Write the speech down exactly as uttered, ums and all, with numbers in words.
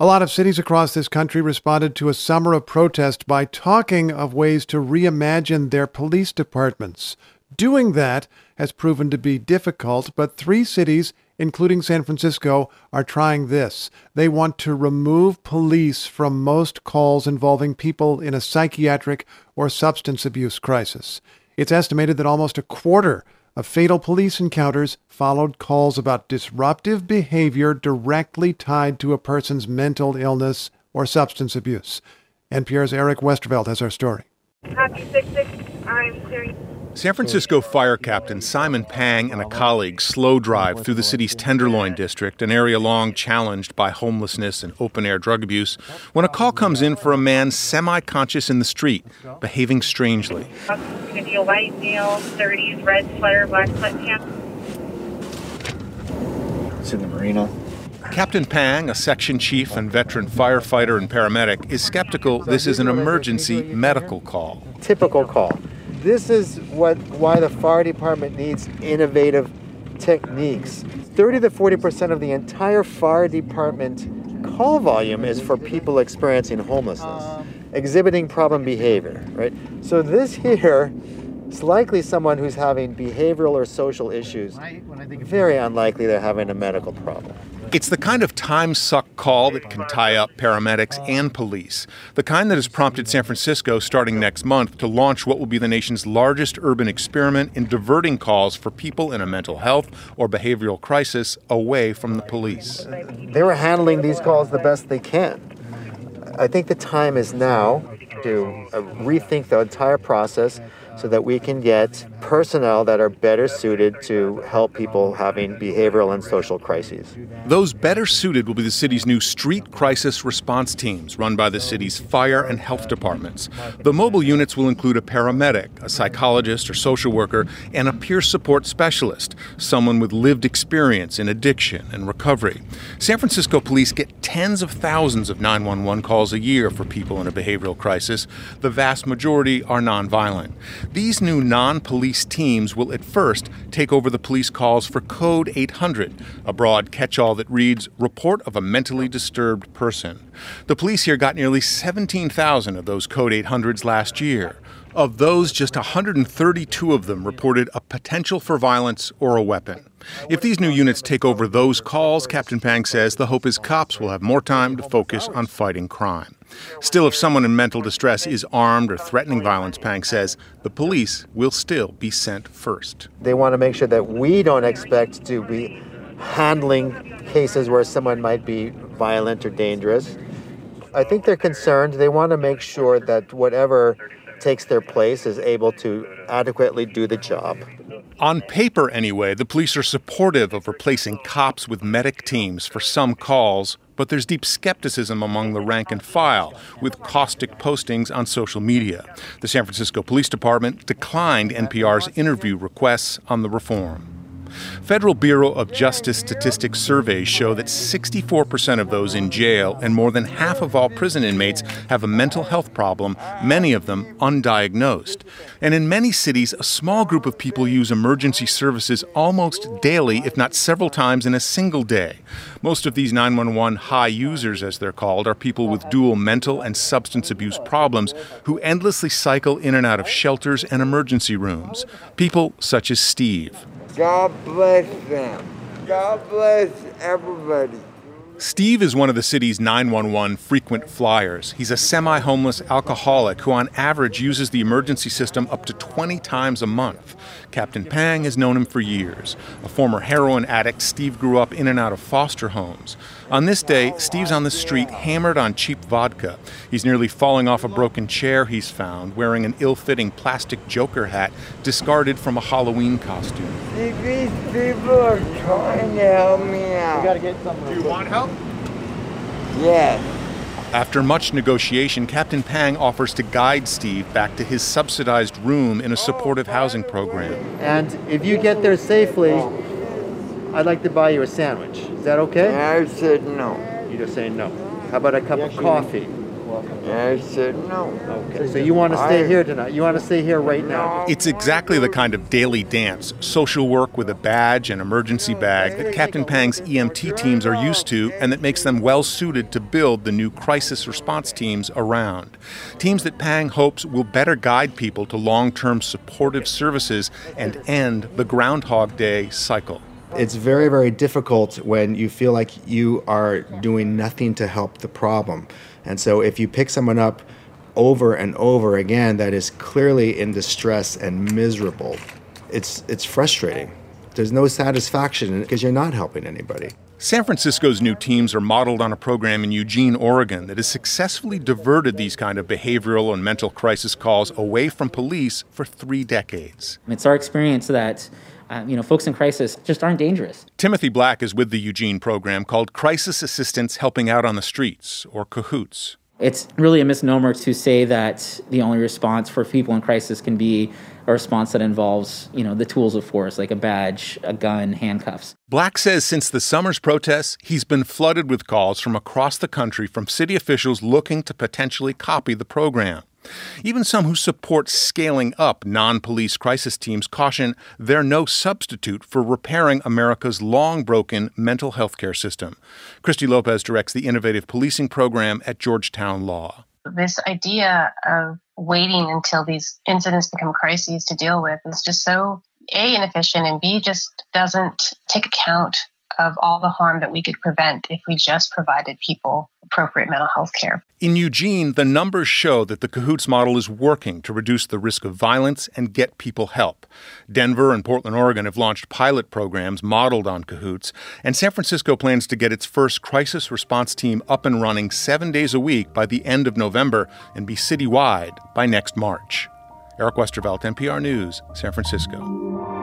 A lot of cities across this country responded to a summer of protest by talking of ways to reimagine their police departments. Doing that has proven to be difficult, but three cities, including San Francisco, are trying this. They want to remove police from most calls involving people in a psychiatric or substance abuse crisis. It's estimated that almost a quarter of fatal police encounters followed calls about disruptive behavior directly tied to a person's mental illness or substance abuse. N P R's Eric Westerveld has our story. Copy six six, I'm serious. San Francisco Fire Captain Simon Pang and a colleague slow drive through the city's Tenderloin district, an area long challenged by homelessness and open-air drug abuse, when a call comes in for a man semi-conscious in the street, behaving strangely. Could be a white male, thirties, red sweater, black sweatpants. It's in the marina. Captain Pang, a section chief and veteran firefighter and paramedic, is skeptical this is an emergency medical call. Typical call. This is what why the fire department needs innovative techniques. thirty to forty percent of the entire fire department call volume is for people experiencing homelessness, exhibiting problem behavior, right? So this here is likely someone who's having behavioral or social issues. Very unlikely they're having a medical problem. It's the kind of time-suck call that can tie up paramedics and police, the kind that has prompted San Francisco, starting next month, to launch what will be the nation's largest urban experiment in diverting calls for people in a mental health or behavioral crisis away from the police. They were handling these calls the best they can. I think the time is now to uh, rethink the entire process so that we can get personnel that are better suited to help people having behavioral and social crises. Those better suited will be the city's new street crisis response teams, run by the city's fire and health departments. The mobile units will include a paramedic, a psychologist or social worker, and a peer support specialist, someone with lived experience in addiction and recovery. San Francisco police get tens of thousands of nine one one calls a year for people in a behavioral crisis. The vast majority are nonviolent. These new non-police teams will at first take over the police calls for Code eight hundred, a broad catch-all that reads, "Report of a mentally disturbed person." The police here got nearly seventeen thousand of those Code eight hundreds last year. Of those, just one hundred thirty-two of them reported a potential for violence or a weapon. If these new units take over those calls, Captain Pang says the hope is cops will have more time to focus on fighting crime. Still, if someone in mental distress is armed or threatening violence, Pang says, the police will still be sent first. They want to make sure that we don't expect to be handling cases where someone might be violent or dangerous. I think they're concerned. They want to make sure that whatever takes their place is able to adequately do the job. On paper, anyway, the police are supportive of replacing cops with medic teams for some calls, but there's deep skepticism among the rank and file, with caustic postings on social media. The San Francisco Police Department declined N P R's interview requests on the reform. Federal Bureau of Justice statistics surveys show that sixty-four percent of those in jail and more than half of all prison inmates have a mental health problem, many of them undiagnosed. And in many cities, a small group of people use emergency services almost daily, if not several times in a single day. Most of these nine one one high users, as they're called, are people with dual mental and substance abuse problems who endlessly cycle in and out of shelters and emergency rooms. People such as Steve. God bless them. God bless everybody. Steve is one of the city's nine one one frequent flyers. He's a semi-homeless alcoholic who on average uses the emergency system up to twenty times a month. Captain Pang has known him for years. A former heroin addict, Steve grew up in and out of foster homes. On this day, Steve's on the street hammered on cheap vodka. He's nearly falling off a broken chair he's found, wearing an ill-fitting plastic Joker hat discarded from a Halloween costume. These people are trying to help me out. We gotta get some. Do you want help? Yes. After much negotiation, Captain Pang offers to guide Steve back to his subsidized room in a supportive housing program. And if you get there safely, I'd like to buy you a sandwich. Is that okay? I said no. You just say no. How about a cup of coffee? walking? I said no. Okay, so you want to stay here tonight? You want to stay here right now? It's exactly the kind of daily dance, social work with a badge and emergency bag that Captain Pang's E M T teams are used to and that makes them well-suited to build the new crisis response teams around. Teams that Pang hopes will better guide people to long-term supportive services and end the Groundhog Day cycle. It's very, very difficult when you feel like you are doing nothing to help the problem. And so if you pick someone up over and over again that is clearly in distress and miserable, it's it's frustrating. There's no satisfaction because you're not helping anybody. San Francisco's new teams are modeled on a program in Eugene, Oregon that has successfully diverted these kind of behavioral and mental crisis calls away from police for three decades. It's our experience that Um, you know, folks in crisis just aren't dangerous. Timothy Black is with the Eugene program called Crisis Assistance Helping Out on the Streets, or CAHOOTS. It's really a misnomer to say that the only response for people in crisis can be a response that involves, you know, the tools of force, like a badge, a gun, handcuffs. Black says since the summer's protests, he's been flooded with calls from across the country from city officials looking to potentially copy the program. Even some who support scaling up non-police crisis teams caution they're no substitute for repairing America's long-broken mental health care system. Christy Lopez directs the innovative policing program at Georgetown Law. This idea of waiting until these incidents become crises to deal with is just so, A, inefficient, and B, just doesn't take account of all the harm that we could prevent if we just provided people appropriate mental health care. In Eugene, the numbers show that the CAHOOTS model is working to reduce the risk of violence and get people help. Denver and Portland, Oregon have launched pilot programs modeled on CAHOOTS, and San Francisco plans to get its first crisis response team up and running seven days a week by the end of November and be citywide by next March. Eric Westervelt, N P R News, San Francisco.